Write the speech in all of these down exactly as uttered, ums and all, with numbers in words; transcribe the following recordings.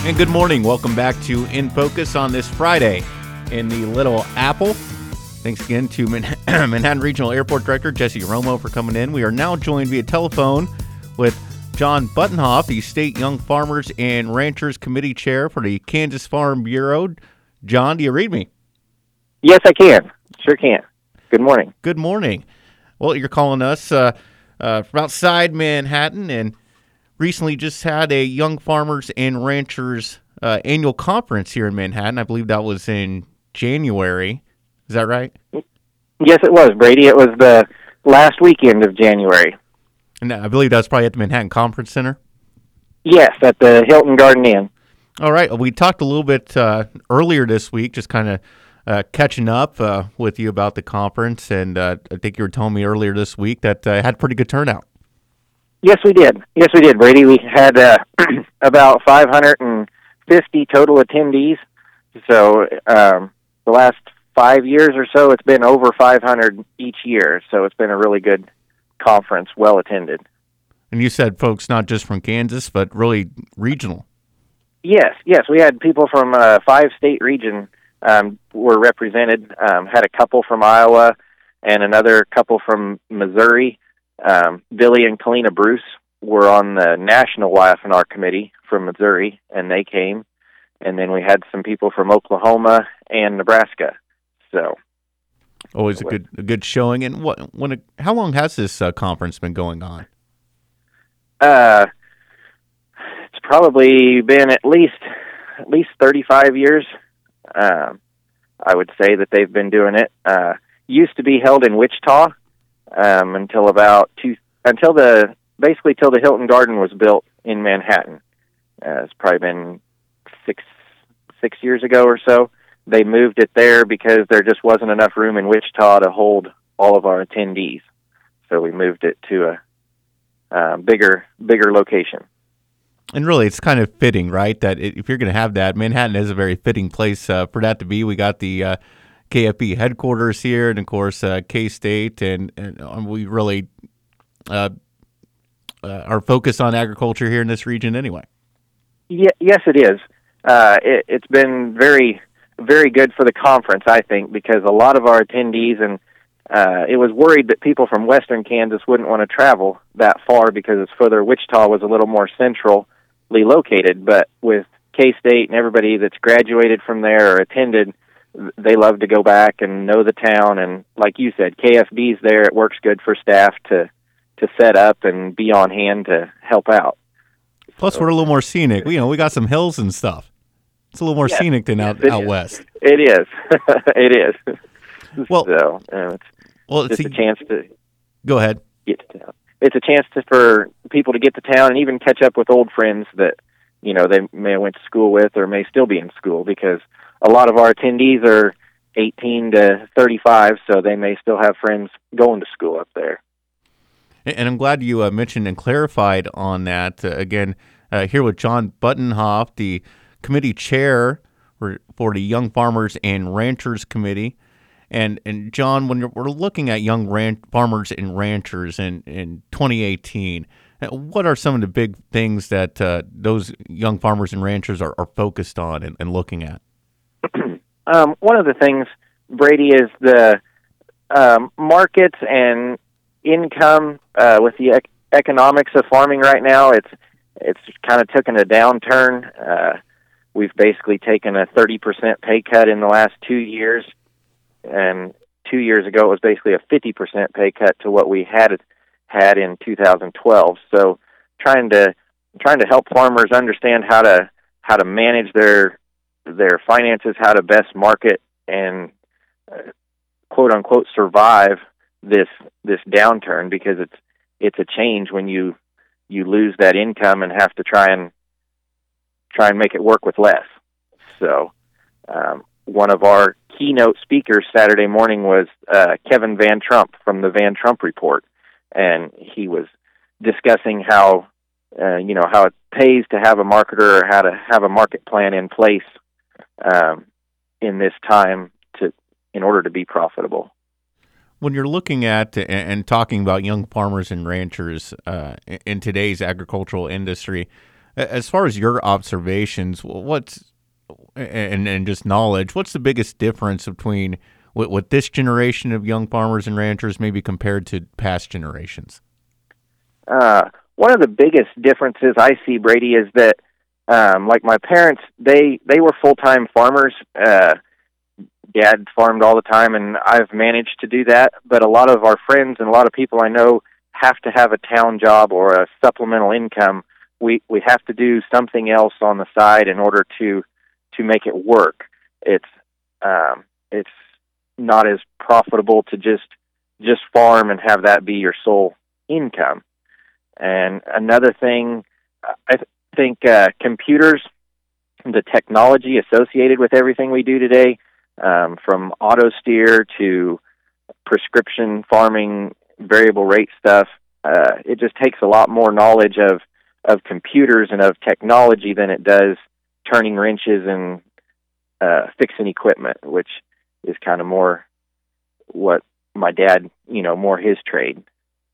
And good morning. Welcome back to In Focus on this Friday in the Little Apple. Thanks again to Man- Manhattan Regional Airport Director Jesse Romo for coming in. We are now joined via telephone with John Buttonhoff, the State Young Farmers and Ranchers Committee Chair for the Kansas Farm Bureau. John, do you read me? Yes, I can. Sure can. Good morning. Good morning. Well, you're calling us uh, uh, from outside Manhattan, and recently just had a Young Farmers and Ranchers uh, annual conference here in Manhattan. I believe that was in January. Is that right? Yes, it was, Brady. It was the last weekend of January. And I believe that was probably at the Manhattan Conference Center? Yes, at the Hilton Garden Inn. All right. We talked a little bit uh, earlier this week, just kind of uh, catching up uh, with you about the conference, and uh, I think you were telling me earlier this week that uh, had pretty good turnout. Yes, we did. Yes, we did, Brady. We had uh, about five hundred fifty total attendees. So um, the last five years or so, it's been over five hundred each year. So it's been a really good conference, well attended. And you said folks not just from Kansas, but really regional. Yes, yes. We had people from uh, five state region um, were represented. Um, had a couple from Iowa and another couple from Missouri. Um, Billy and Kalina Bruce were on the National Y F N R committee from Missouri, and they came. And then we had some people from Oklahoma and Nebraska. So, always a good a good showing. And what when it, how long has this uh, conference been going on? Uh, it's probably been at least at least thirty-five years. Um, I would say that they've been doing it. Uh, used to be held in Wichita. Um, until about two, until the basically till the Hilton Garden was built in Manhattan. Uh, it's probably been six six years ago or so. They moved it there because there just wasn't enough room in Wichita to hold all of our attendees. So we moved it to a uh, bigger bigger location. And really, it's kind of fitting, right? That if you're going to have that, Manhattan is a very fitting place uh, for that to be. We got the uh, K F B headquarters here, and of course uh, K-State, and, and we really uh, uh, are focused on agriculture here in this region anyway. Yeah, yes, it is. Uh, it, it's been very, very good for the conference, I think, because a lot of our attendees, and uh, it was worried that people from western Kansas wouldn't want to travel that far because it's further. Wichita was a little more centrally located, but with K-State and everybody that's graduated from there or attended, they love to go back and know the town, and like you said, K F B's there. It works good for staff to to set up and be on hand to help out. Plus, so, we're a little more scenic. We, you know, we got some hills and stuff. It's a little more yes, scenic than out, out west. It is. It is. Well, so, uh, it's well, just see, a chance to go ahead. Get to town. It's a chance to, for people to get to town and even catch up with old friends that you know they may have went to school with or may still be in school, because a lot of our attendees are eighteen to thirty-five, so they may still have friends going to school up there. And I'm glad you uh, mentioned and clarified on that. Uh, again, uh, here with John Buttonhoff, the committee chair for, for the Young Farmers and Ranchers Committee. And, and John, when you're, we're looking at young ran- farmers and ranchers in, in twenty eighteen, what are some of the big things that uh, those young farmers and ranchers are, are focused on and, and looking at? Um, one of the things, Brady, is the um, markets and income uh, with the ec- economics of farming right now. It's it's kind of taken a downturn. Uh, we've basically taken a thirty percent pay cut in the last two years, and two years ago it was basically a fifty percent pay cut to what we had had in two thousand twelve. So trying to trying to help farmers understand how to how to manage their their finances, how to best market and uh, quote unquote survive this this downturn, because it's it's a change when you you lose that income and have to try and try and make it work with less. So um, one of our keynote speakers Saturday morning was uh, Kevin Van Trump from the Van Trump Report, and he was discussing how uh, you know how it pays to have a marketer, or how to have a market plan in place um, in this time to in order to be profitable. When you're looking at and talking about young farmers and ranchers uh, in today's agricultural industry, As far as your observations, what's and and just knowledge, what's the biggest difference between what, what this generation of young farmers and ranchers maybe compared to past generations? Uh, one of the biggest differences I see, Brady, is that um, like my parents, they they were full time farmers. Uh, Dad farmed all the time, and I've managed to do that. But a lot of our friends and a lot of people I know have to have a town job or a supplemental income. We we have to do something else on the side in order to to make it work. It's um, it's not as profitable to just just farm and have that be your sole income. And another thing, I th- think uh, computers, the technology associated with everything we do today, um, from auto steer to prescription farming, variable rate stuff, uh, it just takes a lot more knowledge of of computers and of technology than it does turning wrenches and uh, fixing equipment, which is kind of more what my dad, you know, more his trade.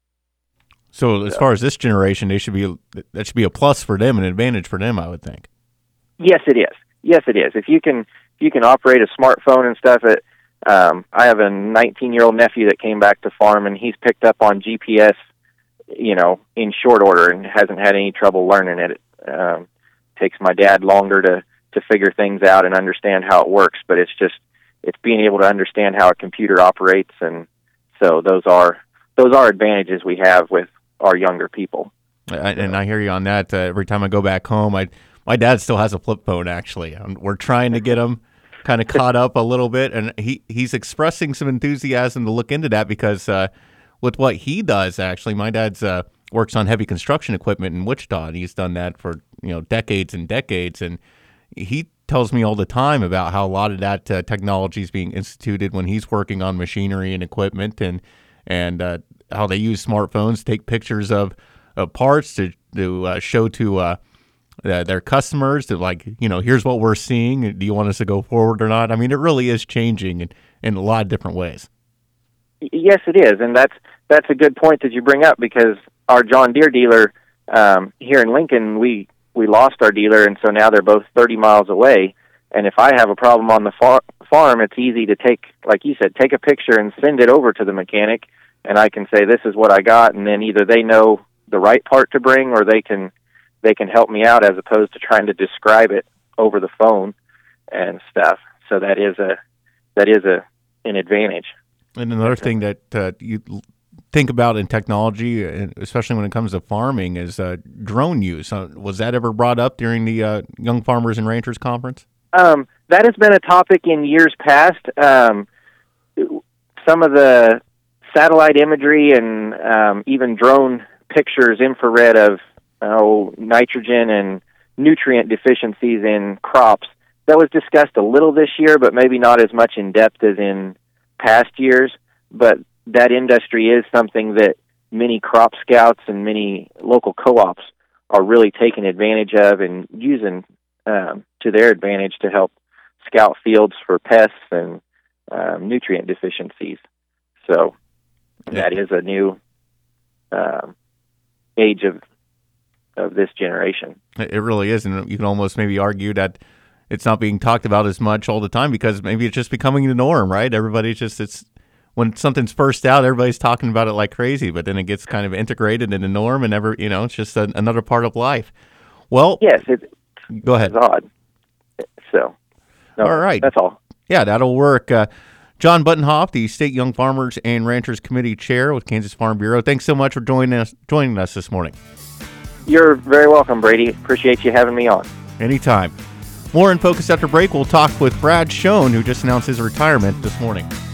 So as far as this generation, they should be that should be a plus for them, an advantage for them, I would think. Yes, it is. Yes, it is. If you can, if you can operate a smartphone and stuff, it. Um, I have a nineteen-year-old nephew that came back to farm, and he's picked up on G P S, you know, in short order, and hasn't had any trouble learning it. It um, takes my dad longer to to figure things out and understand how it works, but it's just it's being able to understand how a computer operates, and so those are those are advantages we have with our younger people. I, and I hear you on that. Uh, every time I go back home, I my dad still has a flip phone. Actually, and we're trying to get him kind of caught up a little bit, and he he's expressing some enthusiasm to look into that because uh, with what he does, actually, my dad's uh, works on heavy construction equipment in Wichita, and he's done that for you know decades and decades, and he tells me all the time about how a lot of that uh, technology is being instituted when he's working on machinery and equipment, and and uh, how they use smartphones to take pictures of, of parts to to uh, show to uh, uh, their customers to like you know here's what we're seeing. Do you want us to go forward or not? I mean, it really is changing in, in a lot of different ways. Yes, it is, and that's that's a good point that you bring up because our John Deere dealer um, here in Lincoln, we we lost our dealer, and so now they're both thirty miles away. And if I have a problem on the far- farm, it's easy to take, like you said, take a picture and send it over to the mechanic, and I can say this is what I got, and then either they know the right part to bring, or they can they can help me out as opposed to trying to describe it over the phone and stuff. So that is a that is a an advantage. And another thing that uh, you think about in technology, especially when it comes to farming, is uh, drone use. Uh, was that ever brought up during the uh, Young Farmers and Ranchers Conference? Um, that has been a topic in years past. Um, some of the satellite imagery and um, even drone pictures, infrared of oh, nitrogen and nutrient deficiencies in crops, that was discussed a little this year, but maybe not as much in depth as in past years. But that industry is something that many crop scouts and many local co-ops are really taking advantage of and using um, to their advantage to help scout fields for pests and um, nutrient deficiencies. So that is a new um, age of of this generation. It really is, and you can almost maybe argue that it's not being talked about as much all the time because maybe it's just becoming the norm, right? Everybody's just, it's when something's first out, everybody's talking about it like crazy, but then it gets kind of integrated in the norm and never, you know, it's just a, another part of life. Well, yes, it, go ahead. It's odd. So, no, all right. That's all. Yeah, that'll work. Uh, John Buttenhoff, the State Young Farmers and Ranchers Committee Chair with Kansas Farm Bureau. Thanks so much for joining us, joining us this morning. You're very welcome, Brady. Appreciate you having me on. Anytime. More in Focus after break. We'll talk with Brad Schoen, who just announced his retirement this morning.